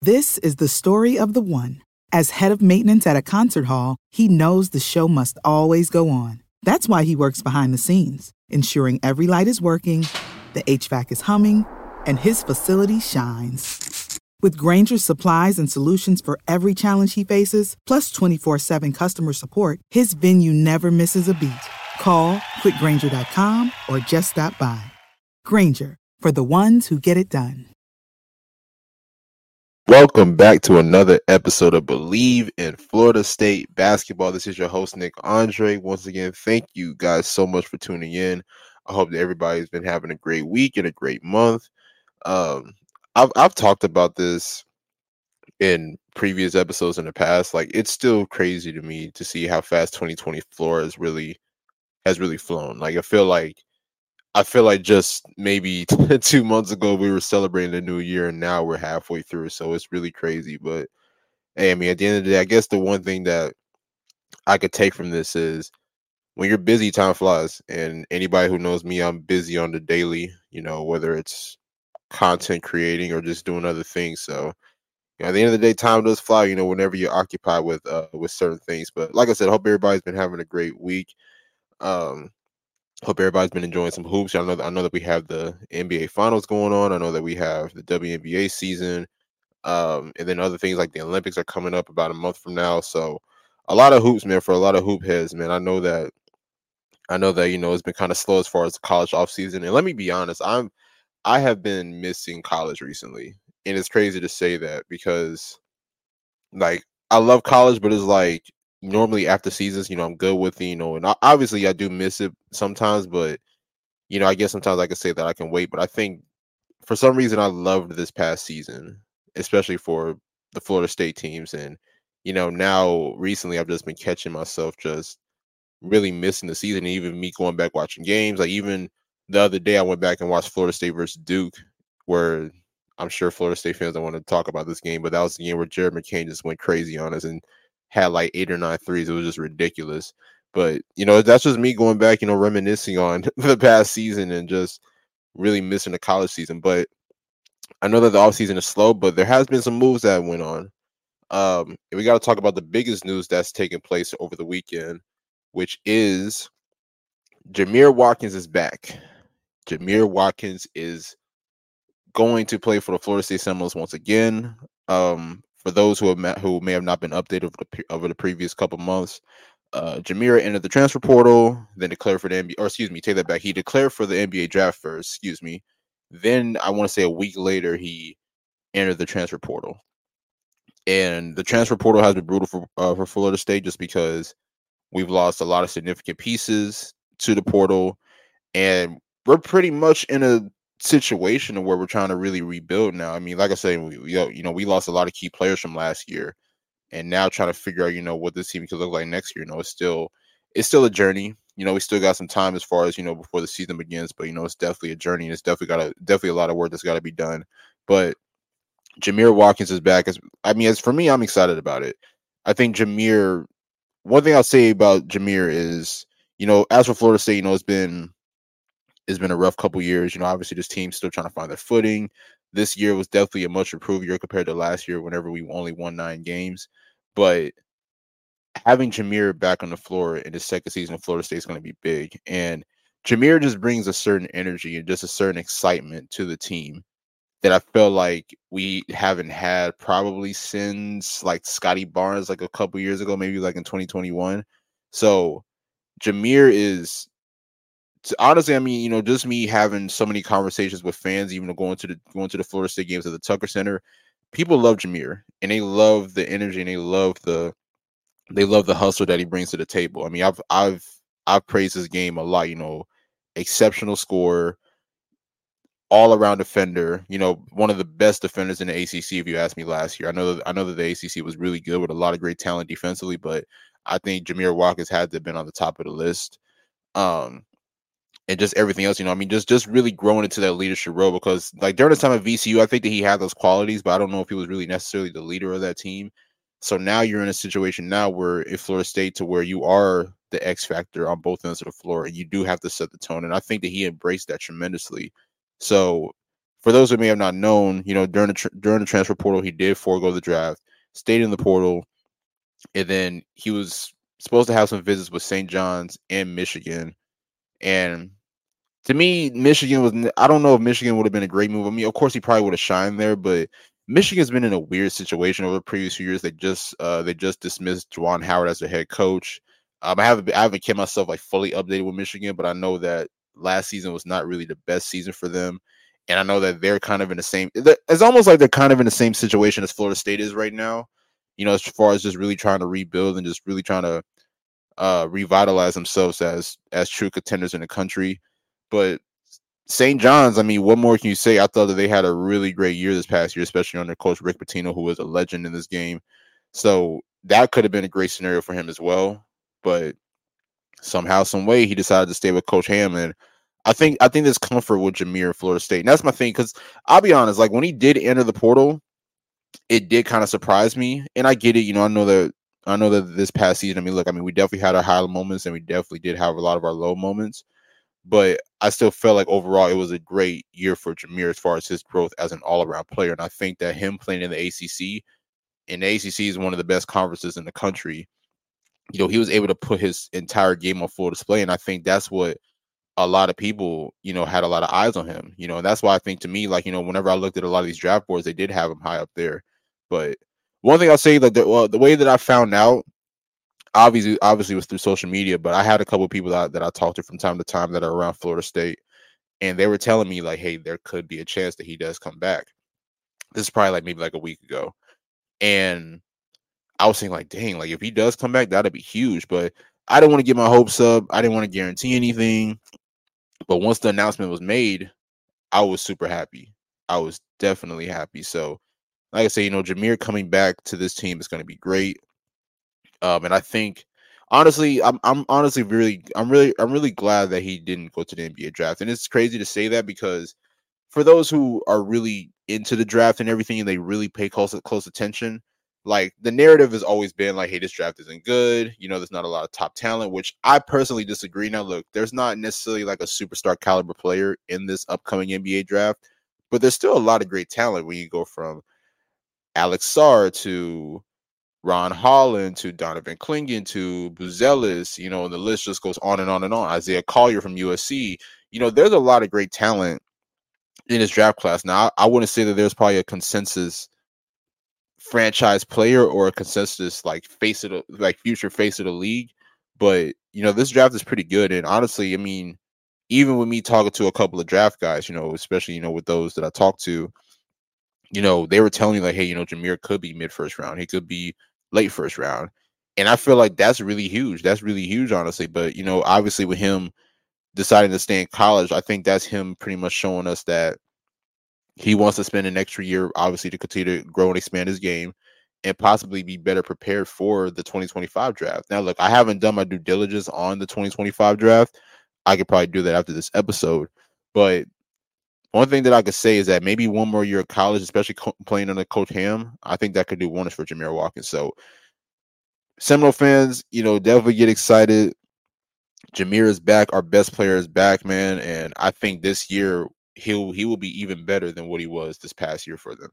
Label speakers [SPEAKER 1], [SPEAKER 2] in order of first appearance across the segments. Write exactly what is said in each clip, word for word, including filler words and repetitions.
[SPEAKER 1] This is the story of the one. As head of maintenance at a concert hall, he knows the show must always go on. That's why he works behind the scenes, ensuring every light is working, the H V A C is humming, and his facility shines. With Grainger's supplies and solutions for every challenge he faces, plus twenty-four seven customer support, his venue never misses a beat. Call quick grainger dot com or just stop by. Grainger, for the ones who get it done.
[SPEAKER 2] Welcome back to another episode of Believe in Florida State Basketball. This is your host, Nick Andre. Once again, thank you guys so much for tuning in. I hope that everybody's been having a great week and a great month. Um, I've I've talked about this in previous episodes in the past. Like, it's still crazy to me to see how fast twenty twenty-four has really has really flown. Like, I feel like I feel like just maybe two months ago we were celebrating the new year, and now we're halfway through. So it's really crazy. But hey, I mean, at the end of the day, I guess the one thing that I could take from this is when you're busy, time flies. And anybody who knows me, I'm busy on the daily, you know, whether it's content creating or just doing other things. So you know, at the end of the day, time does fly, you know, whenever you're occupied with uh, with certain things. But like I said, I hope everybody's been having a great week. Um, Hope everybody's been enjoying some hoops. I know that, I know that we have the N B A Finals going on. I know that we have the W N B A season. Um, and then other things like the Olympics are coming up about a month from now. So a lot of hoops, man, for a lot of hoop heads, man. I know that I know that, you know, it's been kind of slow as far as the college offseason. And let me be honest, I'm I have been missing college recently. And it's crazy to say that because, like, I love college, but it's like normally after seasons, you know, I'm good with it, you know, and obviously I do miss it sometimes, but, you know, I guess sometimes I can say that I can wait. But I think for some reason I loved this past season, especially for the Florida State teams. And, you know, now recently I've just been catching myself just really missing the season, and even me going back watching games. Like, even the other day I went back and watched Florida State versus Duke, where I'm sure Florida State fans don't want to talk about this game, but that was the game where Jared McCain just went crazy on us and had like eight or nine threes. It was just ridiculous. But, you know, that's just me going back, you know, reminiscing on the past season and just really missing the college season. But I know that the offseason is slow, but there has been some moves that went on. Um, and we got to talk about the biggest news that's taken place over the weekend, which is Jamir Watkins is back. Jamir Watkins is going to play for the Florida State Seminoles once again. Um, for those who have met, who may have not been updated over the, over the previous couple months, uh, Jamir entered the transfer portal, then declared for the N B A. Or excuse me, take that back. He declared for the N B A draft first. Excuse me. Then I want to say a week later he entered the transfer portal. And the transfer portal has been brutal for uh, for Florida State just because we've lost a lot of significant pieces to the portal, and we're pretty much in a situation where we're trying to really rebuild now. I mean, like I said, we, we you know, we lost a lot of key players from last year, and now trying to figure out, you know, what this team could look like next year. You know, it's still it's still a journey. You know, we still got some time as far as, you know, before the season begins, but, you know, it's definitely a journey, and it's definitely got a definitely a lot of work that's got to be done. But Jamir Watkins is back. As I mean, as for me, I'm excited about it. I think Jamir. One thing I'll say about Jamir is, you know, as for Florida State, you know, it's been it's been a rough couple years. You know, obviously this team's still trying to find their footing. This year was definitely a much improved year compared to last year, whenever we only won nine games. But having Jamir back on the floor in his second season of Florida State is going to be big. And Jamir just brings a certain energy and just a certain excitement to the team that I feel like we haven't had probably since like Scotty Barnes, like a couple years ago, maybe like in twenty twenty-one. So Jamir is honestly, I mean, you know, just me having so many conversations with fans, even going to the going to the Florida State games at the Tucker Center, people love Jamir, and they love the energy, and they love the they love the hustle that he brings to the table. I mean, I've I've I've praised his game a lot. You know, exceptional scorer, all around defender, you know, one of the best defenders in the A C C, if you asked me last year. I know that I know that the A C C was really good with a lot of great talent defensively, but I think Jamir Watkins had to have been on the top of the list. Um, and just everything else, you know, I mean, just just really growing into that leadership role, because like during the time at V C U, I think that he had those qualities, but I don't know if he was really necessarily the leader of that team. So now you're in a situation now where if Florida State, to where you are the X factor on both ends of the floor, and you do have to set the tone. And I think that he embraced that tremendously. So for those who may have not known, you know, during the, tr- during the transfer portal, he did forego the draft, stayed in the portal, and then he was supposed to have some visits with Saint John's and Michigan. And to me, Michigan was, I don't know if Michigan would have been a great move. I mean, of course, he probably would have shined there, but Michigan's been in a weird situation over the previous few years. They just uh, they just dismissed Juwan Howard as their head coach. Um, I haven't I haven't kept myself like fully updated with Michigan, but I know that last season was not really the best season for them, and I know that they're kind of in the same. It's almost like they're kind of in the same situation as Florida State is right now. You know, as far as just really trying to rebuild and just really trying to uh, revitalize themselves as as true contenders in the country. But Saint John's, I mean, what more can you say? I thought that they had a really great year this past year, especially under coach Rick Pitino, who was a legend in this game. So that could have been a great scenario for him as well. But somehow, some way, he decided to stay with Coach Ham. And I think I think there's comfort with Jahmir in Florida State. And that's my thing, because I'll be honest, like when he did enter the portal, it did kind of surprise me. And I get it, you know, I know that I know that this past season, I mean, look, I mean, we definitely had our high moments and we definitely did have a lot of our low moments. But I still felt like overall it was a great year for Jahmir as far as his growth as an all-around player. And I think that him playing in the A C C, and the A C C is one of the best conferences in the country, you know, he was able to put his entire game on full display. And I think that's what a lot of people, you know, had a lot of eyes on him. You know, and that's why I think to me, like, you know, whenever I looked at a lot of these draft boards, they did have him high up there. But one thing I'll say, that the, well, the way that I found out, obviously obviously was through social media, but I had a couple of people that, that I talked to from time to time that are around Florida State, and they were telling me like, hey, there could be a chance that he does come back. This is probably like maybe like a week ago. And I was saying like, dang, like if he does come back, that'd be huge. But I didn't want to get my hopes up. I didn't want to guarantee anything. But once the announcement was made, I was super happy. I was definitely happy. So like I say, you know, Jahmir coming back to this team is going to be great. Um, and I think, honestly, I'm I'm honestly really I'm really I'm really glad that he didn't go to the N B A draft. And it's crazy to say that, because for those who are really into the draft and everything, and they really pay close close attention, like the narrative has always been like, hey, this draft isn't good. You know, there's not a lot of top talent, which I personally disagree. Now, look, there's not necessarily like a superstar caliber player in this upcoming N B A draft, but there's still a lot of great talent when you go from Alex Sarr to Ron Holland to Donovan Clingan to Buzelis, you know, and the list just goes on and on and on. Isaiah Collier from U S C. You know, there's a lot of great talent in this draft class. Now, I, I wouldn't say that there's probably a consensus franchise player or a consensus like face of the like future face of the league, but you know, this draft is pretty good. And honestly, I mean, even with me talking to a couple of draft guys, you know, especially, you know, with those that I talked to, you know, they were telling me like, hey, you know, Jahmir could be mid first round. He could be late first round. And I feel like that's really huge. That's really huge, honestly. But, you know, obviously with him deciding to stay in college, I think that's him pretty much showing us that he wants to spend an extra year, obviously, to continue to grow and expand his game and possibly be better prepared for the twenty twenty-five draft. Now, look, I haven't done my due diligence on the twenty twenty-five draft. I could probably do that after this episode. But one thing that I could say is that maybe one more year of college, especially co- playing under Coach Ham, I think that could do wonders for Jahmir Watkins. So, Seminole fans, you know, definitely get excited. Jahmir is back. Our best player is back, man. And I think this year he'll he will be even better than what he was this past year for them.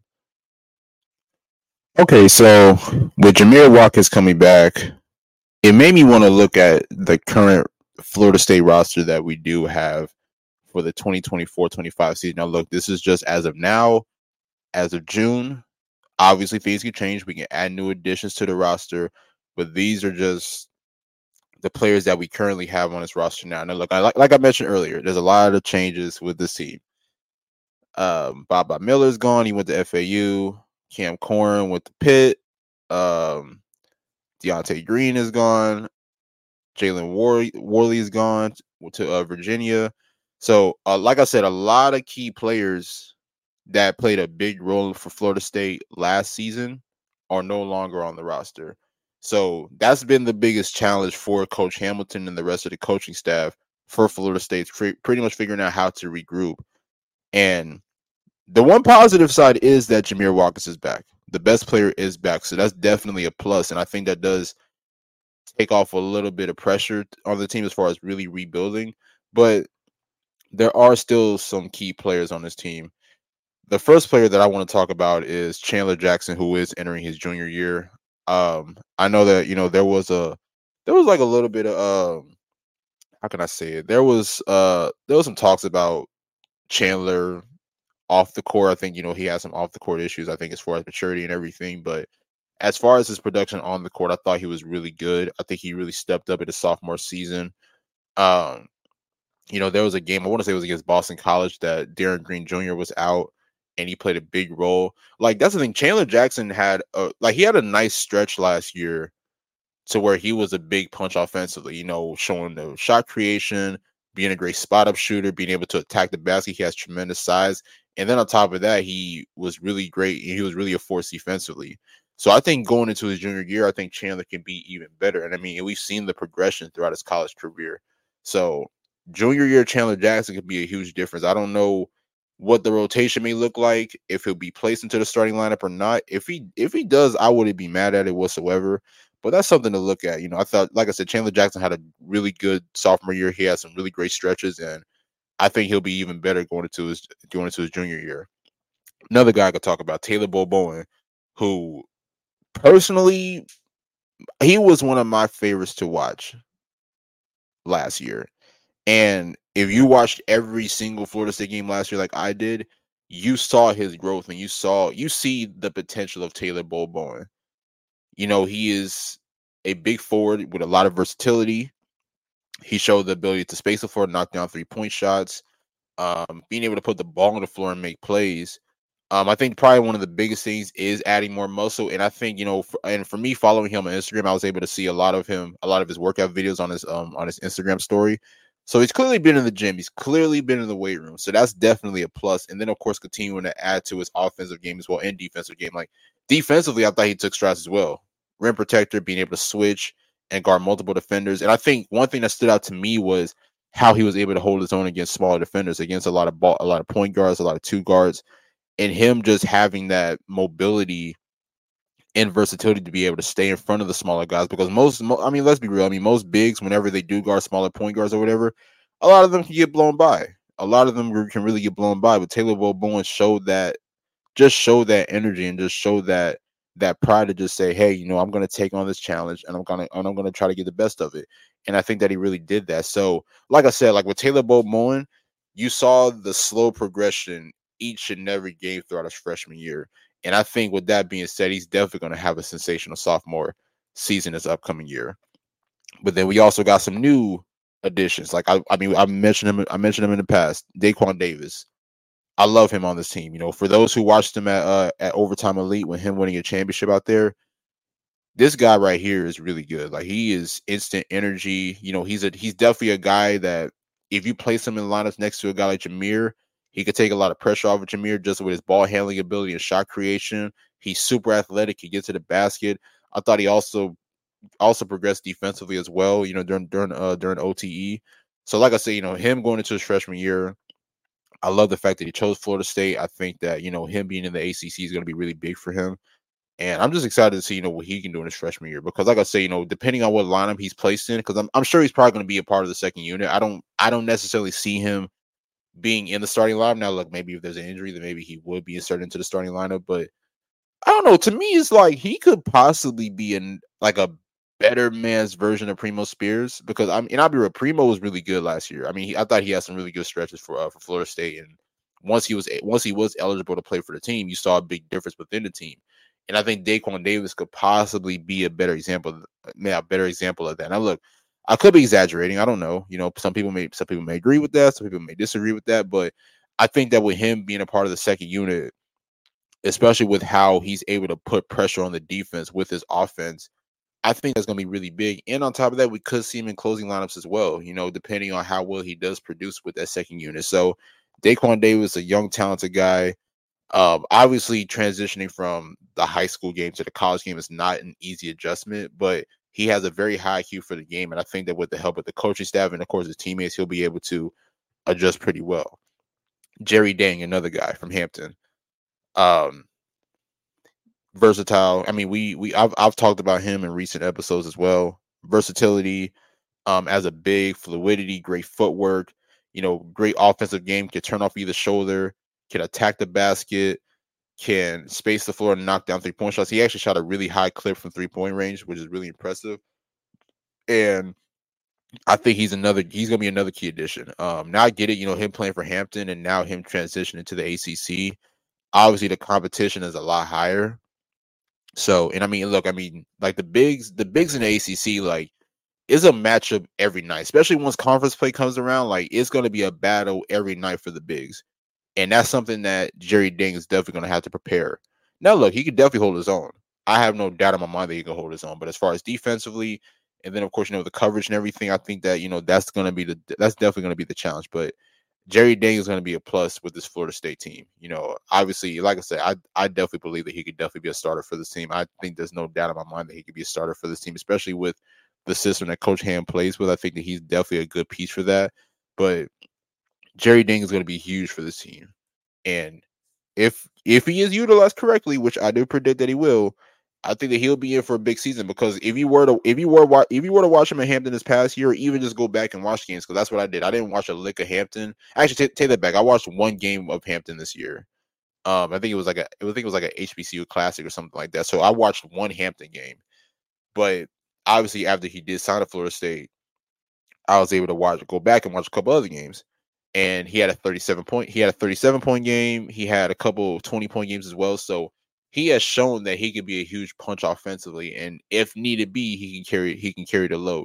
[SPEAKER 2] Okay, so with Jahmir Watkins coming back, it made me want to look at the current Florida State roster that we do have for the twenty twenty-four twenty-five season. Now, look, this is just as of now, as of June. Obviously, things can change. We can add new additions to the roster, but these are just the players that we currently have on this roster now. Now, look, I, like, like I mentioned earlier, there's a lot of changes with this team. Um, Bob Bob Miller's gone. He went to F A U. Cam Corn went to Pitt. Um, Deontay Green is gone. Jalen War- Worley is gone to uh, Virginia. So, uh, like I said, a lot of key players that played a big role for Florida State last season are no longer on the roster. So that's been the biggest challenge for Coach Hamilton and the rest of the coaching staff for Florida State, pretty much figuring out how to regroup. And the one positive side is that Jahmir Watkins is back. The best player is back. So that's definitely a plus. And I think that does take off a little bit of pressure on the team as far as really rebuilding. But there are still some key players on this team the first player that I want to talk about is Chandler Jackson, who is entering his junior year. Um, I know that you know there was a there was like a little bit of um, how can I say it? There was uh there was some talks about Chandler off the court. I think you know he has some off the court issues. I think as far as maturity and everything, but as far as his production on the court, I thought he was really good. I think he really stepped up in his sophomore season. Um, you know, there was a game, I want to say it was against Boston College, that Darren Green Junior was out and he played a big role. Like, that's the thing. Chandler Jackson had a, like, he had a nice stretch last year to where he was a big punch offensively, you know, showing the shot creation, being a great spot up shooter, being able to attack the basket. He has tremendous size. And then on top of that, he was really great. He was really a force defensively. So I think going into his junior year, I think Chandler can be even better. And I mean, we've seen the progression throughout his college career. So junior year Chandler Jackson could be a huge difference. I don't know what the rotation may look like, if he'll be placed into the starting lineup or not. If he if he does, I wouldn't be mad at it whatsoever. But that's something to look at. You know, I thought, like I said, Chandler Jackson had a really good sophomore year. He had some really great stretches, and I think he'll be even better going into his going into his junior year. Another guy I could talk about, Taylor Boboin, who personally, he was one of my favorites to watch last year. And if you watched every single Florida State game last year like I did, you saw his growth and you saw you see the potential of Taylor Boboin. You know, he is a big forward with a lot of versatility. He showed the ability to space the floor, knock down three-point shots, um, being able to put the ball on the floor and make plays. Um, I think probably one of the biggest things is adding more muscle. And I think, you know, for, and for me following him on Instagram, I was able to see a lot of him, a lot of his workout videos on his um on his Instagram story. So he's clearly been in the gym. He's clearly been in the weight room. So that's definitely a plus. And then, of course, continuing to add to his offensive game as well and defensive game. Like defensively, I thought he took strides as well. Rim protector, being able to switch and guard multiple defenders. And I think one thing that stood out to me was how he was able to hold his own against smaller defenders, against a lot of ball, a lot of point guards, a lot of two guards, and him just having that mobility and versatility to be able to stay in front of the smaller guys. Because most, I mean, let's be real. I mean, most bigs, whenever they do guard smaller point guards or whatever, a lot of them can get blown by. A lot of them can really get blown by. But Taylor Boboin showed that, just showed that energy and just showed that that pride to just say, hey, you know, I'm going to take on this challenge and I'm going to and I'm going to try to get the best of it. And I think that he really did that. So, like I said, like with Taylor Boboin, you saw the slow progression each and every game throughout his freshman year. And I think with that being said, he's definitely going to have a sensational sophomore season this upcoming year. But then we also got some new additions. Like I, I mean, I mentioned him. I mentioned him in the past. Daquan Davis. I love him on this team. You know, for those who watched him at uh, at Overtime Elite with him winning a championship out there, this guy right here is really good. Like he is instant energy. You know, he's a he's definitely a guy that if you place him in lineups next to a guy like Jameer, he could take a lot of pressure off of Jameer just with his ball handling ability and shot creation. He's super athletic. He gets to the basket. I thought he also also progressed defensively as well, you know, during during uh during O T E. So like I said, you know, him going into his freshman year, I love the fact that he chose Florida State. I think that, you know, him being in the A C C is going to be really big for him. And I'm just excited to see, you know, what he can do in his freshman year. Because like I say, you know, depending on what lineup he's placed in, because I'm I'm sure he's probably going to be a part of the second unit. I don't I don't necessarily see him being in the starting lineup. Now, look, maybe if there's an injury, then maybe he would be inserted into the starting lineup. But I don't know. To me, it's like he could possibly be in like a better man's version of Primo Spears, because I mean, and I'll be real, Primo was really good last year. I mean, he, I thought he had some really good stretches for uh, for Florida State, and once he was once he was eligible to play for the team, you saw a big difference within the team. And I think Daquan Davis could possibly be a better example, yeah, a better example of that. Now, look, I could be exaggerating. I don't know. You know, some people may some people may agree with that, some people may disagree with that, but I think that with him being a part of the second unit, especially with how he's able to put pressure on the defense with his offense, I think that's going to be really big. And on top of that, we could see him in closing lineups as well, you know, depending on how well he does produce with that second unit. So Daquan Davis, a young, talented guy. Um, obviously, transitioning from the high school game to the college game is not an easy adjustment, but he has a very high I Q for the game. And I think that with the help of the coaching staff and, of course, his teammates, he'll be able to adjust pretty well. Jerry Dang, another guy from Hampton. Um, versatile. I mean, we we I've I've talked about him in recent episodes as well. Versatility, um, as a big, fluidity, great footwork. You know, great offensive game, can turn off either shoulder. can attack the basket, can space the floor and knock down three-point shots. He actually shot a really high clip from three-point range, which is really impressive. And I think he's another he's gonna be another key addition. Um, now I get it, you know, him playing for Hampton and now him transitioning to the A C C. Obviously, the competition is a lot higher. So, and I mean, look, I mean, like the bigs, the bigs in the A C C, like, is a matchup every night, especially once conference play comes around. Like, it's going to be a battle every night for the bigs. And that's something that Jerry Ding is definitely going to have to prepare. Now, look, he can definitely hold his own. I have no doubt in my mind that he can hold his own. But as far as defensively, and then, of course, you know, the coverage and everything, I think that, you know, that's going to be the, that's definitely going to be the challenge. But Jerry Ding is going to be a plus with this Florida State team. You know, obviously, like I said, I I definitely believe that he could definitely be a starter for this team. I think there's no doubt in my mind that he could be a starter for this team, especially with the system that Coach Ham plays with. I think that he's definitely a good piece for that. But Jerry Ding is going to be huge for this team. And if if he is utilized correctly, which I do predict that he will, I think that he'll be in for a big season. Because if you were to if you were if you were to watch him at Hampton this past year, or even just go back and watch games, because that's what I did. I didn't watch a lick of Hampton. Actually, t- take that back. I watched one game of Hampton this year. Um, I think it was like a I think it was like a H B C U Classic or something like that. So I watched one Hampton game. But obviously, after he did sign to Florida State, I was able to watch go back and watch a couple other games. And he had a thirty-seven point. He had a thirty-seven point game. He had a couple twenty point games as well. So he has shown that he can be a huge punch offensively, and if needed be, he can carry he can carry the load.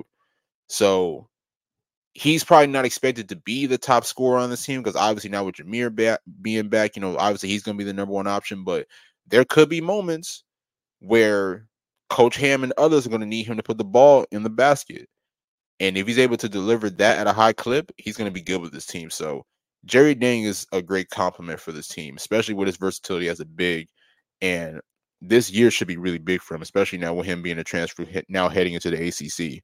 [SPEAKER 2] So he's probably not expected to be the top scorer on this team because obviously now with Jameer back, being back, you know, obviously he's going to be the number one option. But there could be moments where Coach Ham and others are going to need him to put the ball in the basket. And if he's able to deliver that at a high clip, he's going to be good with this team. So Jerry Ding is a great compliment for this team, especially with his versatility as a big. And this year should be really big for him, especially now with him being a transfer now heading into the A C C.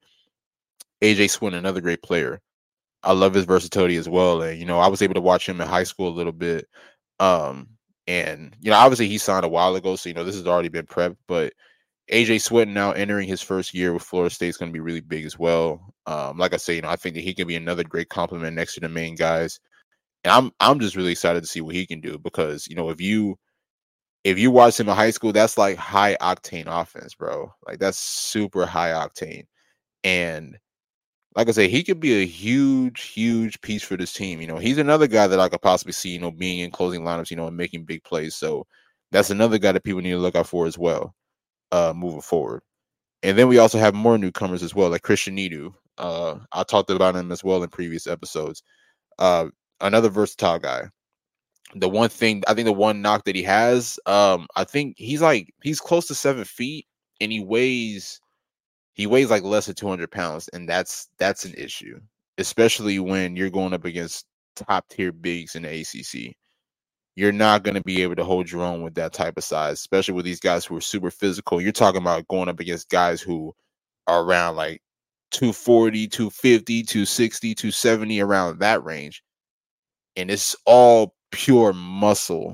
[SPEAKER 2] A J Swin, another great player. I love his versatility as well. And, you know, I was able to watch him in high school a little bit. Um, and, you know, obviously he signed a while ago. So, you know, this has already been prepped. But A J Swinton now entering his first year with Florida State is going to be really big as well. Um, like I say, you know, I think that he can be another great compliment next to the main guys. And I'm I'm just really excited to see what he can do because, you know, if you if you watch him in high school, that's like high octane offense, bro. Like that's super high octane. And like I say, he could be a huge, huge piece for this team. You know, he's another guy that I could possibly see, you know, being in closing lineups, you know, and making big plays. So that's another guy that people need to look out for as well, uh, moving forward. And then we also have more newcomers as well, like Christian Nidu. Uh, I talked about him as well in previous episodes. Uh, another versatile guy. The one thing, I think the one knock that he has, um, I think he's like, he's close to seven feet and he weighs, he weighs like less than two hundred pounds. And that's, that's an issue, especially when you're going up against top tier bigs in the A C C. You're not going to be able to hold your own with that type of size, especially with these guys who are super physical. You're talking about going up against guys who are around like two forty, two fifty, two sixty, two seventy, around that range. And it's all pure muscle.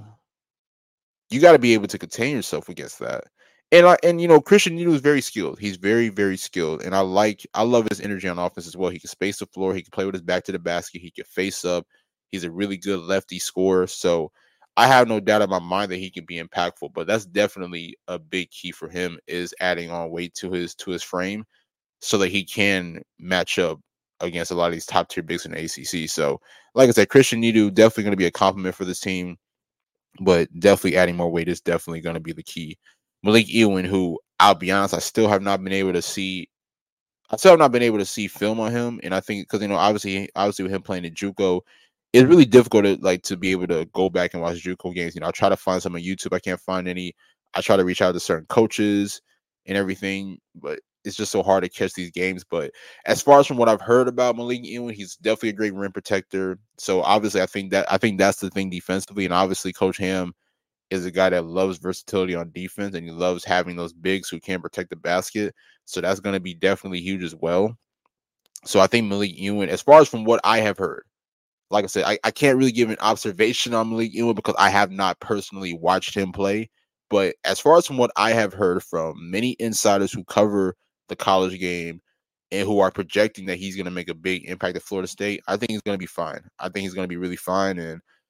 [SPEAKER 2] You got to be able to contain yourself against that. And I, and you know, Christian Nidu is very skilled. He's very, very skilled. And I like, I love his energy on offense as well. He can space the floor. He can play with his back to the basket. He can face up. He's a really good lefty scorer. So I have no doubt in my mind that he can be impactful, but that's definitely a big key for him is adding on weight to his to his frame so that he can match up against a lot of these top tier bigs in the A C C. So, like I said, Christian Nidu definitely going to be a compliment for this team, but definitely adding more weight is definitely going to be the key. Malik Ewing, who I'll be honest, I still have not been able to see. I still have not been able to see film on him, and I think because you know, obviously, obviously with him playing at JUCO, it's really difficult to like to be able to go back and watch JUCO games. You know, I try to find some on YouTube. I can't find any. I try to reach out to certain coaches and everything, but it's just so hard to catch these games. But as far as from what I've heard about Malik Ewing, he's definitely a great rim protector. So obviously, I think that I think that's the thing defensively, and obviously, Coach Ham is a guy that loves versatility on defense, and he loves having those bigs who can protect the basket. So that's going to be definitely huge as well. So I think Malik Ewing, as far as from what I have heard, like I said, I, I can't really give an observation on Malik Ewing because I have not personally watched him play. But as far as from what I have heard from many insiders who cover the college game and who are projecting that he's going to make a big impact at Florida State, I think he's going to be fine. I think he's going to be really fine. And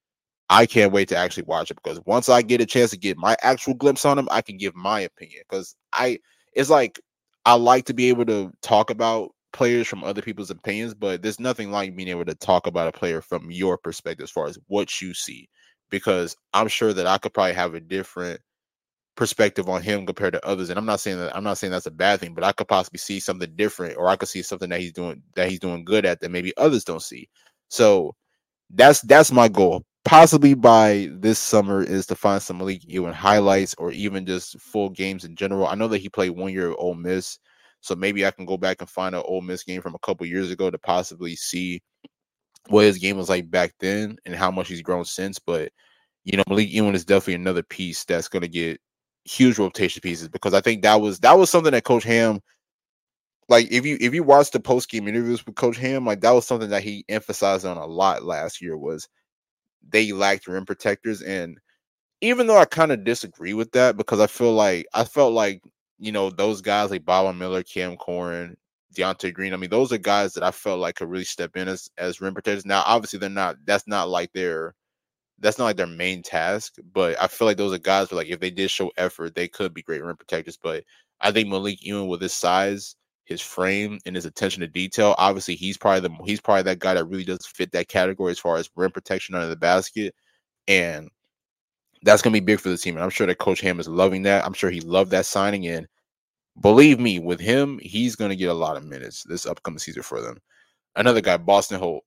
[SPEAKER 2] I can't wait to actually watch it, because once I get a chance to get my actual glimpse on him, I can give my opinion. Because I, it's like I like to be able to talk about players from other people's opinions, but there's nothing like being able to talk about a player from your perspective as far as what you see. Because I'm sure that I could probably have a different perspective on him compared to others, and I'm not saying that I'm not saying that's a bad thing, but I could possibly see something different, or I could see something that he's doing that he's doing good at that maybe others don't see. So that's that's my goal. Possibly by this summer is to find some Malik Ewing highlights, or even just full games in general. I know that he played one year at Ole Miss, so maybe I can go back and find an Ole Miss game from a couple years ago to possibly see what his game was like back then and how much he's grown since. But you know, Malik Ewing is definitely another piece that's going to get huge rotation pieces, because I think that was that was something that Coach Ham, like if you if you watch the post game interviews with Coach Ham, like that was something that he emphasized on a lot last year, was they lacked rim protectors. And even though I kind of disagree with that, because I feel like I felt like, you know, those guys like Baba Miller, Cam Corrin, Deontay Green, I mean, those are guys that I felt like could really step in as as rim protectors. Now, obviously, they're not. That's not like their that's not like their main task. But I feel like those are guys who, like, if they did show effort, they could be great rim protectors. But I think Malik Ewing, with his size, his frame, and his attention to detail, obviously he's probably the he's probably that guy that really does fit that category as far as rim protection under the basket. And that's going to be big for the team. And I'm sure that Coach Ham is loving that. I'm sure he loved that signing. And believe me, with him, he's going to get a lot of minutes this upcoming season for them. Another guy, Boston Holt.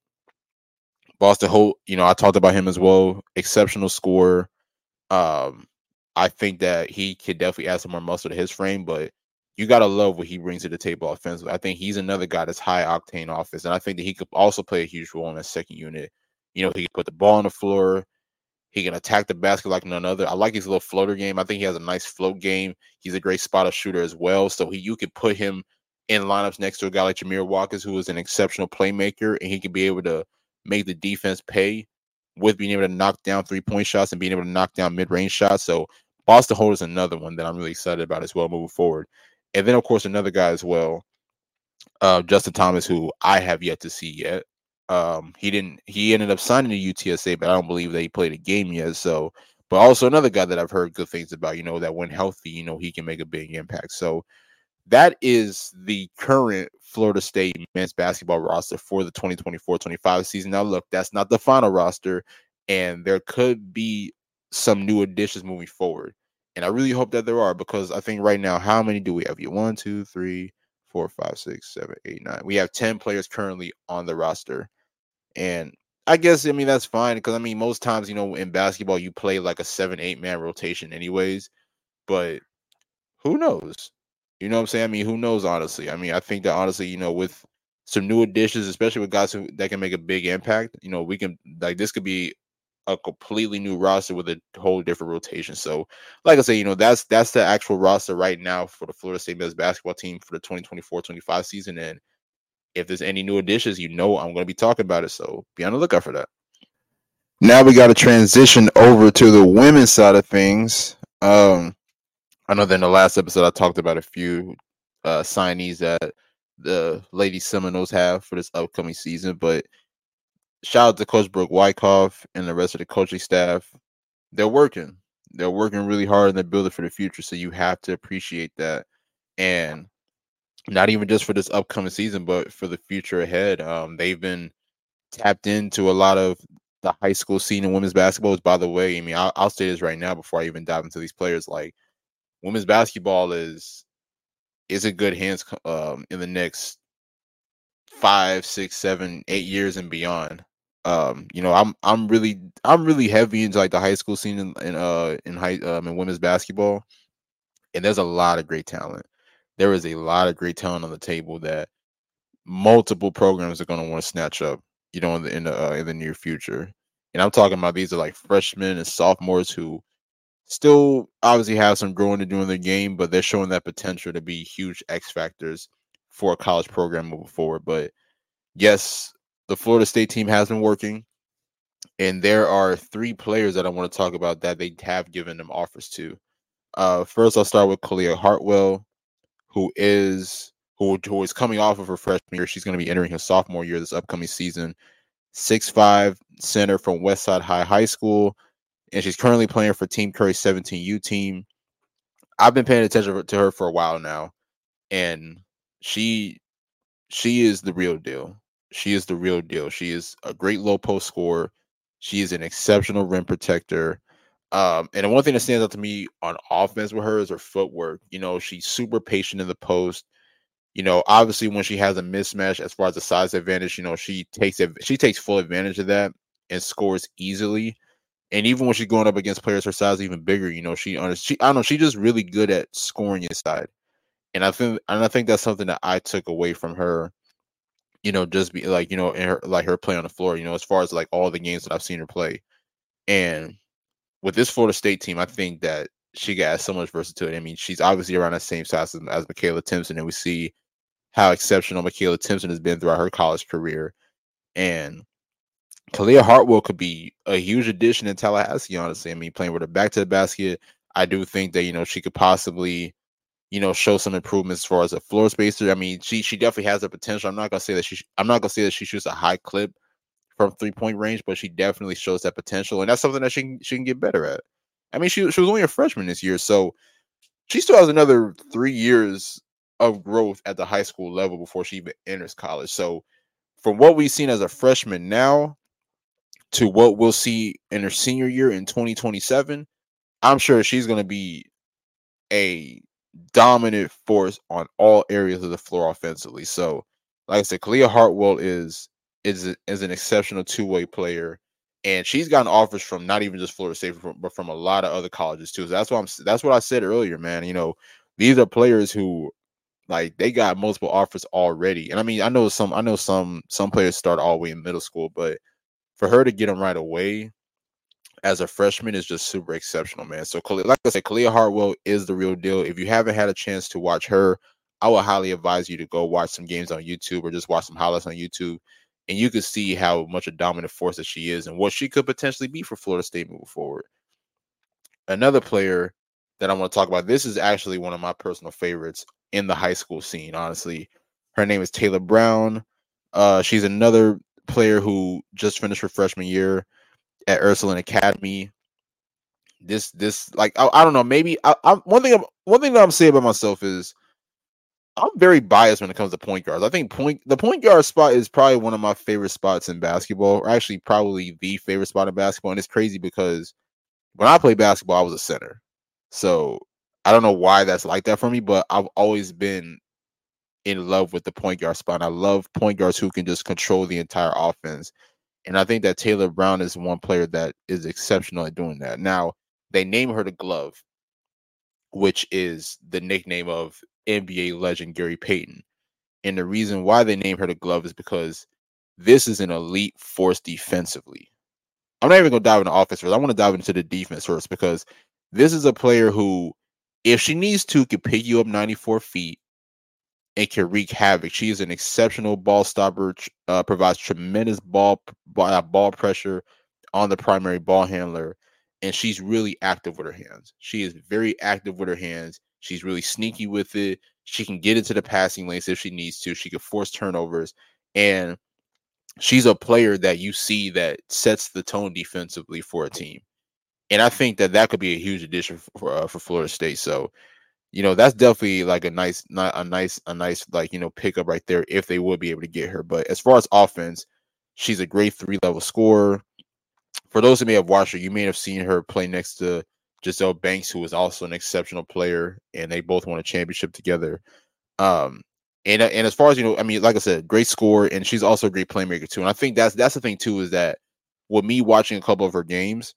[SPEAKER 2] Boston Holt, you know, I talked about him as well. Exceptional scorer. Um, I think that he could definitely add some more muscle to his frame, but you got to love what he brings to the table offensively. I think he's another guy that's high octane offense, and I think that he could also play a huge role in that second unit. You know, he can put the ball on the floor. He can attack the basket like none other. I like his little floater game. I think he has a nice float game. He's a great spotter shooter as well. So he, you could put him in lineups next to a guy like Jameer Walkers, who is an exceptional playmaker, and he can be able to make the defense pay with being able to knock down three-point shots and being able to knock down mid-range shots. So Boston Holt is another one that I'm really excited about as well moving forward. And then, of course, another guy as well, uh, Justin Thomas, who I have yet to see yet. Um, he didn't. He ended up signing to U T S A, but I don't believe that he played a game yet. So, but also another guy that I've heard good things about. You know, that when healthy, you know, he can make a big impact. So that is the current Florida State men's basketball roster for the twenty twenty-four twenty-five season. Now, look, that's not the final roster, and there could be some new additions moving forward. And I really hope that there are, because I think right now, how many do we have? You one, two, three, four, five, six, seven, eight, nine. We have ten players currently on the roster. And I guess, I mean, that's fine, because, I mean, most times, you know, in basketball, you play like a seven, eight-man rotation anyways. But who knows? You know what I'm saying? I mean, who knows, honestly? I mean, I think that, honestly, you know, with some new additions, especially with guys who that can make a big impact, you know, we can, like, this could be a completely new roster with a whole different rotation. So, like I say, you know, that's that's the actual roster right now for the Florida State men's basketball team for the twenty twenty-four twenty-five season. And if there's any new additions, you know, I'm going to be talking about it. So be on the lookout for that. Now we got to transition over to the women's side of things. Um, I know that in the last episode, I talked about a few uh, signees that the Lady Seminoles have for this upcoming season. But shout out to Coach Brooke Wyckoff and the rest of the coaching staff. They're working. They're working really hard and they're building for the future. So you have to appreciate that. And not even just for this upcoming season, but for the future ahead. Um, they've been tapped into a lot of the high school scene in women's basketball. By the way, I mean, I'll, I'll say this right now before I even dive into these players. Like, women's basketball is is in good hands um, in the next five, six, seven, eight years and beyond. Um, you know, I'm I'm really I'm really heavy into like the high school scene in, in uh in high um, in women's basketball, and there's a lot of great talent. There is a lot of great talent on the table that multiple programs are going to want to snatch up, you know, in the in the, uh, in the near future. And I'm talking about these are like freshmen and sophomores who still obviously have some growing to do in their game, but they're showing that potential to be huge X factors for a college program moving forward. But yes, the Florida State team has been working, and there are three players that I want to talk about that they have given them offers to. Uh, first, I'll start with Kalia Hartwell, who is who, who is coming off of her freshman year. She's going to be entering her sophomore year this upcoming season. six five center from Westside High High School, and she's currently playing for Team Curry's seventeen U team. I've been paying attention to her for a while now, and she she is the real deal. She is the real deal. She is a great low post scorer. She is an exceptional rim protector. Um, and the one thing that stands out to me on offense with her is her footwork. You know, she's super patient in the post. You know, obviously when she has a mismatch as far as the size advantage, you know, she takes it, she takes full advantage of that and scores easily. And even when she's going up against players her size, even bigger, you know, she, she I don't know, she's just really good at scoring inside. And I think, and I think that's something that I took away from her. You know, just be like, you know, in her, like her play on the floor. You know, as far as like all the games that I've seen her play, and with this Florida State team, I think that she got so much versatility. I mean, she's obviously around the same size as, as Michaela Timpson, and we see how exceptional Michaela Timpson has been throughout her college career. And Kalia Hartwell could be a huge addition in Tallahassee, honestly. I mean, playing with her back to the basket, I do think that, you know, she could possibly, you know, show some improvements as far as a floor spacer. I mean, she she definitely has the potential. I'm not gonna say that she I'm not gonna say that she shoots a high clip from three point range, but she definitely shows that potential, and that's something that she can, she can get better at. I mean, she she was only a freshman this year, so she still has another three years of growth at the high school level before she even enters college. So, from what we've seen as a freshman now to what we'll see in her senior year in twenty twenty-seven, I'm sure she's going to be a dominant force on all areas of the floor offensively. So, like I said, Kalia Hartwell is is is an exceptional two-way player, and she's gotten offers from not even just Florida State, but from a lot of other colleges too. So that's what I'm. That's what I said earlier, man. You know, these are players who, like, they got multiple offers already. And I mean, I know some. I know some. Some players start all the way in middle school, but for her to get them right away as a freshman is just super exceptional, man. So, like I said, Kalia Hartwell is the real deal. If you haven't had a chance to watch her, I would highly advise you to go watch some games on YouTube or just watch some highlights on YouTube, and you can see how much a dominant force that she is and what she could potentially be for Florida State moving forward. Another player that I want to talk about, this is actually one of my personal favorites in the high school scene, honestly. Her name is Taylor Brown. Uh, she's another player who just finished her freshman year at Ursuline Academy. This, this, like, I, I don't know. Maybe I, I, one thing, one thing that I'm saying about myself is I'm very biased when it comes to point guards. I think point the point guard spot is probably one of my favorite spots in basketball, or actually probably the favorite spot in basketball. And it's crazy because when I played basketball, I was a center. So I don't know why that's like that for me, but I've always been in love with the point guard spot. And I love point guards who can just control the entire offense. And I think that Taylor Brown is one player that is exceptional at doing that. Now, they name her the Glove, which is the nickname of N B A legend Gary Payton. And the reason why they name her the Glove is because this is an elite force defensively. I'm not even going to dive into offense first. I want to dive into the defense first because this is a player who, if she needs to, can pick you up ninety-four feet and can wreak havoc. She is an exceptional ball stopper, uh, provides tremendous ball, ball ball pressure on the primary ball handler, and she's really active with her hands. She is very active with her hands. She's really sneaky with it. She can get into the passing lanes if she needs to. She can force turnovers, and she's a player that you see that sets the tone defensively for a team. And I think that that could be a huge addition for uh, for Florida State. So, you know, that's definitely like a nice, not a nice, a nice, like, you know, pickup right there if they would be able to get her. But as far as offense, she's a great three level scorer. For those who may have watched her, you may have seen her play next to Giselle Banks, who is also an exceptional player, and they both won a championship together. Um, and and as far as, you know, I mean, like I said, great scorer, and she's also a great playmaker too. And I think that's that's the thing too, is that with me watching a couple of her games,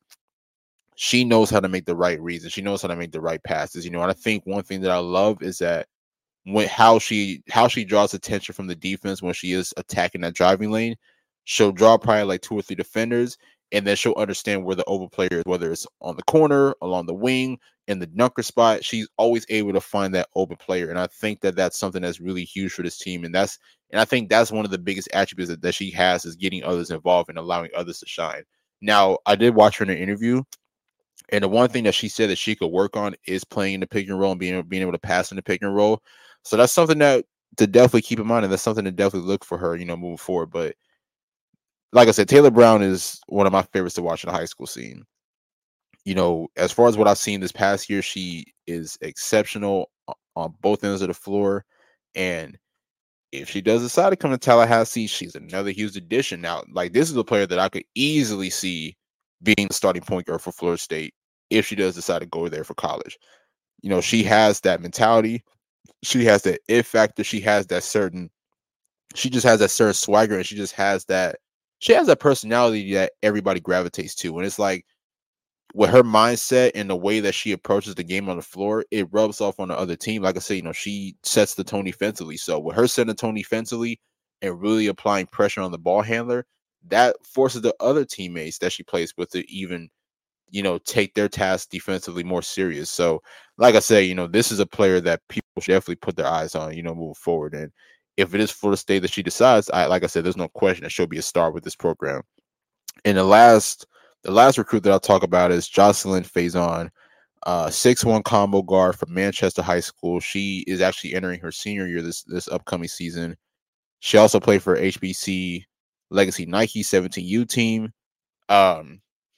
[SPEAKER 2] she knows how to make the right reads and she knows how to make the right passes. You know, and I think one thing that I love is that when how she how she draws attention from the defense when she is attacking that driving lane. She'll draw probably like two or three defenders, and then she'll understand where the open player is, whether it's on the corner, along the wing, in the dunker spot. She's always able to find that open player, and I think that that's something that's really huge for this team. And that's and I think that's one of the biggest attributes that, that she has is getting others involved and allowing others to shine. Now, I did watch her in an interview, and the one thing that she said that she could work on is playing in the pick and roll and being being able to pass in the pick and roll. So that's something that to definitely keep in mind, and that's something to definitely look for her, you know, moving forward. But like I said, Taylor Brown is one of my favorites to watch in the high school scene. You know, as far as what I've seen this past year, she is exceptional on both ends of the floor. And if she does decide to come to Tallahassee, she's another huge addition. Now, like, this is a player that I could easily see being the starting point guard for Florida State if she does decide to go there for college. You know, she has that mentality. She has that it factor. She has that certain, she just has that certain swagger, and she just has that, she has that personality that everybody gravitates to. And it's like, with her mindset and the way that she approaches the game on the floor, it rubs off on the other team. Like I said, you know, she sets the tone defensively. So with her setting the tone defensively and really applying pressure on the ball handler, that forces the other teammates that she plays with to even, you know, take their task defensively more serious. So, like I say, you know, this is a player that people should definitely put their eyes on, you know, moving forward. And if it is Florida State that she decides, I like I said, there's no question that she'll be a star with this program. And the last the last recruit that I'll talk about is Jocelyn Faison, uh, six one combo guard from Manchester High School. She is actually entering her senior year this this upcoming season. She also played for H B C Legacy Nike seventeen U team. Um,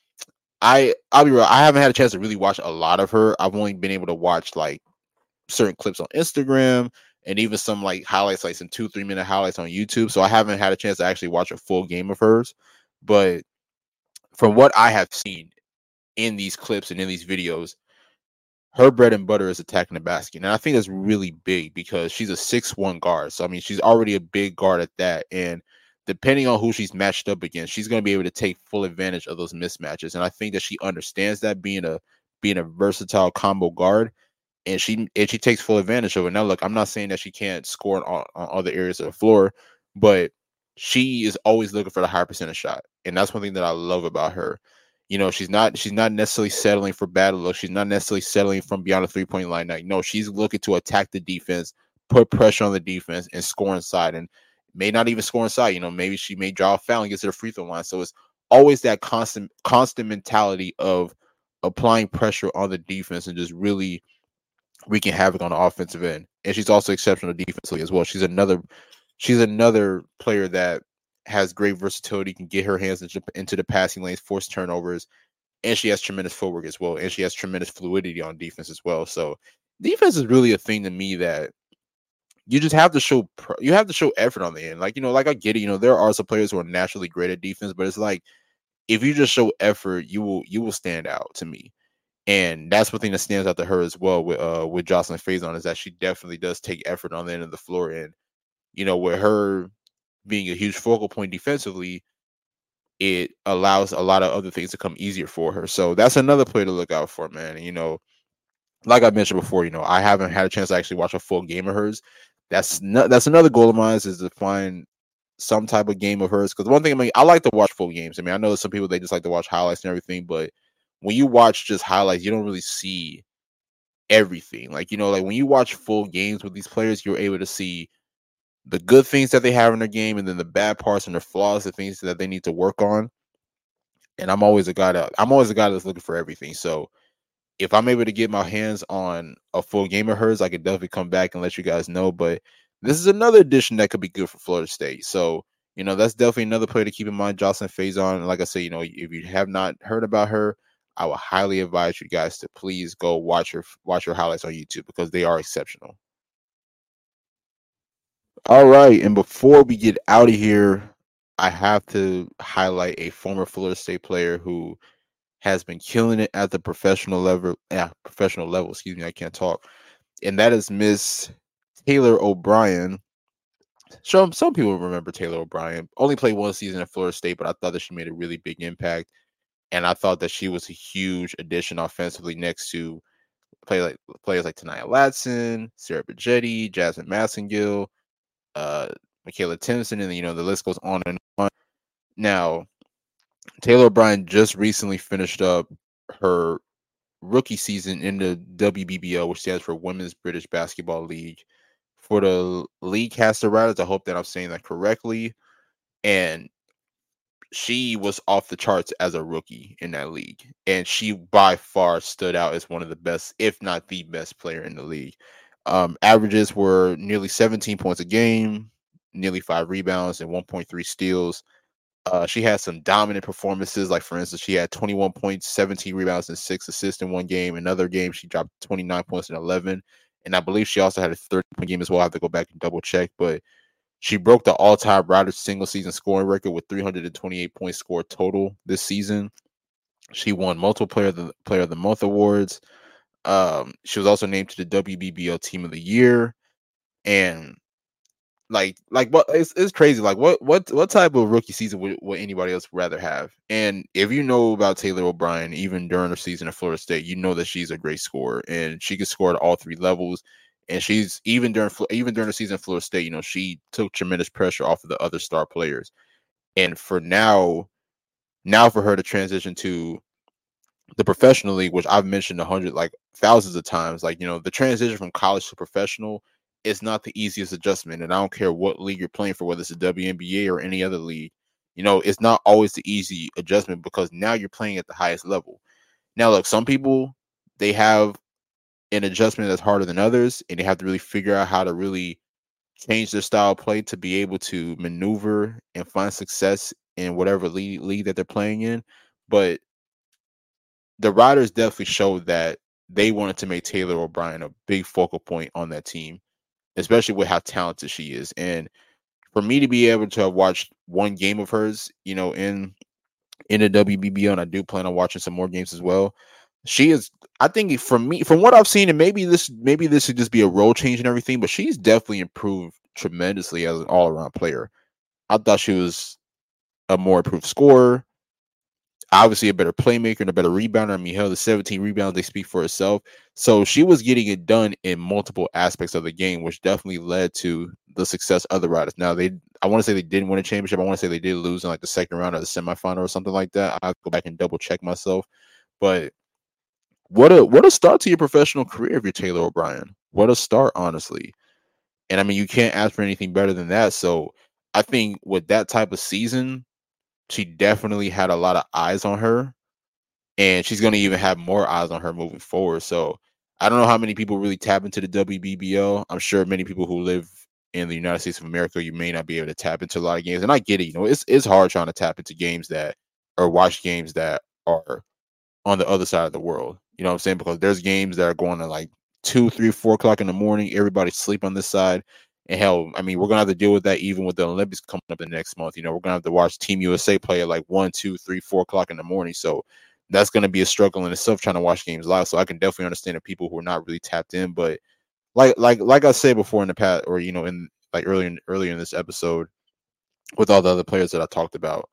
[SPEAKER 2] I I'll be real. I haven't had a chance to really watch a lot of her. I've only been able to watch like certain clips on Instagram and even some like highlights, like some two three minute highlights on YouTube. So I haven't had a chance to actually watch a full game of hers. But from what I have seen in these clips and in these videos, her bread and butter is attacking the basket. And I think that's really big because she's a six one guard. So, I mean, she's already a big guard at that. And depending on who she's matched up against, she's going to be able to take full advantage of those mismatches. And I think that she understands that, being a being a versatile combo guard. And she and she takes full advantage of it. Now, look, I'm not saying that she can't score on, on other areas of the floor, but she is always looking for the high percentage shot. And that's one thing that I love about her. You know, she's not she's not necessarily settling for bad looks. She's not necessarily settling from beyond the three-point line. Like, no, she's looking to attack the defense, put pressure on the defense, and score inside. And may not even score inside. You know, maybe she may draw a foul and gets to the free throw line. So it's always that constant constant mentality of applying pressure on the defense and just really wreaking havoc on the offensive end. And she's also exceptional defensively as well. She's another she's another player that has great versatility, can get her hands into, into the passing lanes, force turnovers, and she has tremendous footwork as well. And she has tremendous fluidity on defense as well. So defense is really a thing to me that you just have to show you have to show effort on the end. Like, you know, like I get it, you know, there are some players who are naturally great at defense, but it's like if you just show effort, you will you will stand out to me. And that's one thing that stands out to her as well with uh with Jocelyn Faison, is that she definitely does take effort on the end of the floor. And, you know, with her being a huge focal point defensively, it allows a lot of other things to come easier for her. So that's another player to look out for, man. And, you know, like I mentioned before, you know, I haven't had a chance to actually watch a full game of hers. That's not, that's another goal of mine, is to find some type of game of hers. Because one thing, I mean, I like to watch full games. I mean, I know some people, they just like to watch highlights and everything, but when you watch just highlights, you don't really see everything. Like, you know, like when you watch full games with these players, you're able to see the good things that they have in their game, and then the bad parts and their flaws, the things that they need to work on. And I'm always a guy that I'm always a guy that's looking for everything. So if I'm able to get my hands on a full game of hers, I could definitely come back and let you guys know. But this is another addition that could be good for Florida State. So, you know, that's definitely another player to keep in mind, Jocelyn Faison. And like I said, you know, if you have not heard about her, I would highly advise you guys to please go watch her watch her highlights on YouTube, because they are exceptional. All right, and before we get out of here, I have to highlight a former Florida State player who has been killing it at the professional level. Yeah, professional level. Excuse me, I can't talk. And that is Miss Taylor O'Brien. Some some people remember Taylor O'Brien. Only played one season at Florida State, but I thought that she made a really big impact, and I thought that she was a huge addition offensively next to play like players like Tanaya Latson, Sarah Bajetti, Jasmine Massengill, uh, Michaela Timpson, and you know the list goes on and on. Now, Taylor O'Brien just recently finished up her rookie season in the W B B L, which stands for Women's British Basketball League. For the league caster riders, I hope that I'm saying that correctly. And she was off the charts as a rookie in that league. And she by far stood out as one of the best, if not the best player in the league. Um, averages were nearly seventeen points a game, nearly five rebounds, and one point three steals. Uh, she had some dominant performances. Like, for instance, she had twenty-one points, seventeen rebounds, and six assists in one game. Another game, she dropped twenty-nine points and eleven. And I believe she also had a thirty-point game as well. I have to go back and double check. But she broke the all-time Riders single season scoring record with three hundred twenty-eight points scored total this season. She won multiple Player of the, Player of the Month awards. Um, she was also named to the W B B L Team of the Year. And like, like what it's, it's crazy. Like, what what what type of rookie season would, would anybody else rather have? And if you know about Taylor O'Brien, even during her season at Florida State, you know that she's a great scorer, and she can score at all three levels. And she's even during even during the season at Florida State, you know, she took tremendous pressure off of the other star players. And for now, now for her to transition to the professional league, which I've mentioned a hundred, like thousands of times, like, you know, the transition from college to professional is not the easiest adjustment. And I don't care what league you're playing for, whether it's the W N B A or any other league, you know, it's not always the easy adjustment because now you're playing at the highest level. Now, look, some people, they have an adjustment that's harder than others, and they have to really figure out how to really change their style of play to be able to maneuver and find success in whatever league, league that they're playing in. But the Riders definitely showed that they wanted to make Taylor O'Brien a big focal point on that team, especially with how talented she is. And for me to be able to have watched one game of hers, you know, in in the W B B L, and I do plan on watching some more games as well, she is, I think, from me, from what I've seen, and maybe this maybe this should just be a role change and everything, but she's definitely improved tremendously as an all-around player. I thought she was a more improved scorer, obviously a better playmaker and a better rebounder. I mean, hell, the seventeen rebounds, they speak for itself. So she was getting it done in multiple aspects of the game, which definitely led to the success of the Riders. Now, they, I want to say they didn't win a championship. I want to say they did lose in like the second round of the semifinal or something like that. I'll go back and double check myself. But what a what a start to your professional career if you're Taylor O'Brien. What a start, honestly. And I mean, you can't ask for anything better than that. So I think with that type of season, she definitely had a lot of eyes on her, and she's going to even have more eyes on her moving forward. So I don't know how many people really tap into the W B B L. I'm sure many people who live in the United States of America, you may not be able to tap into a lot of games. And I get it. You know, it's it's hard trying to tap into games that, or watch games that are on the other side of the world. You know what I'm saying? Because there's games that are going to like two, three, four o'clock in the morning. Everybody's asleep on this side. And hell, I mean, we're going to have to deal with that even with the Olympics coming up the next month. You know, we're going to have to watch Team U S A play at like one, two, three, four o'clock in the morning. So that's going to be a struggle in itself trying to watch games live. So I can definitely understand the people who are not really tapped in. But like, like, like I said before in the past, or, you know, in like earlier, in, earlier in this episode with all the other players that I talked about,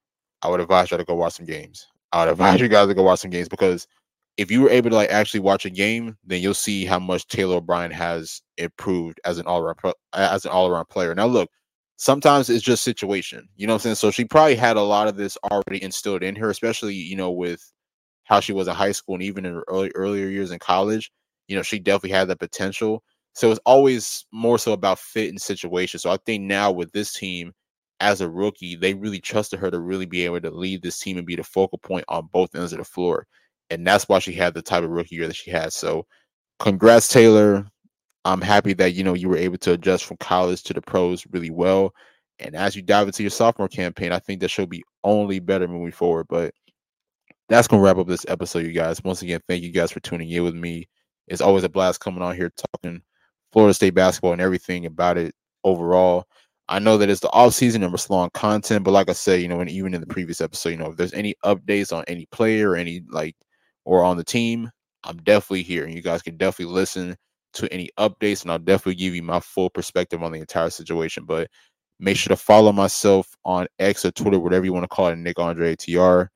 [SPEAKER 2] I would advise you to go watch some games. I would advise you guys to go watch some games, because if you were able to like actually watch a game, then you'll see how much Taylor O'Brien has improved as an all-around as an all-around player. Now, look, sometimes it's just situation, you know what I'm saying? So she probably had a lot of this already instilled in her, especially, you know, with how she was in high school and even in her early earlier years in college. You know, she definitely had the potential. So it's always more so about fit and situation. So I think now with this team, as a rookie, they really trusted her to really be able to lead this team and be the focal point on both ends of the floor. And that's why she had the type of rookie year that she had. So congrats, Taylor. I'm happy that, you know, you were able to adjust from college to the pros really well. And as you dive into your sophomore campaign, I think that she'll be only better moving forward. But that's going to wrap up this episode, you guys. Once again, thank you guys for tuning in with me. It's always a blast coming on here talking Florida State basketball and everything about it overall. I know that it's the off season and we're slow on content, but like I said, you know, and even in the previous episode, you know, if there's any updates on any player or any like, or on the team, I'm definitely here. And you guys can definitely listen to any updates, and I'll definitely give you my full perspective on the entire situation. But make sure to follow myself on X or Twitter, whatever you want to call it, Nick Andre A T R.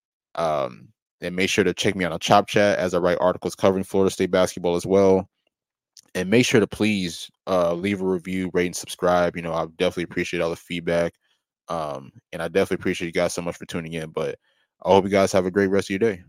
[SPEAKER 2] Um, and make sure to check me out on Chop Chat as I write articles covering Florida State basketball as well. And make sure to please uh, leave a review, rate, and subscribe. You know, I definitely appreciate all the feedback. Um, and I definitely appreciate you guys so much for tuning in. But I hope you guys have a great rest of your day.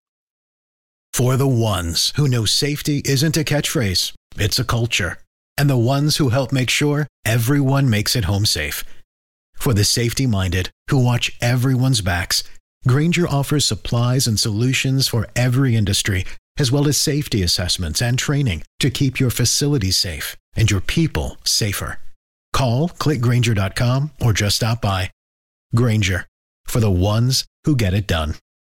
[SPEAKER 3] For the ones who know safety isn't a catchphrase, it's a culture. And the ones who help make sure everyone makes it home safe. For the safety-minded who watch everyone's backs, Grainger offers supplies and solutions for every industry, as well as safety assessments and training to keep your facilities safe and your people safer. Call, click Grainger dot com, or just stop by. Grainger, for the ones who get it done.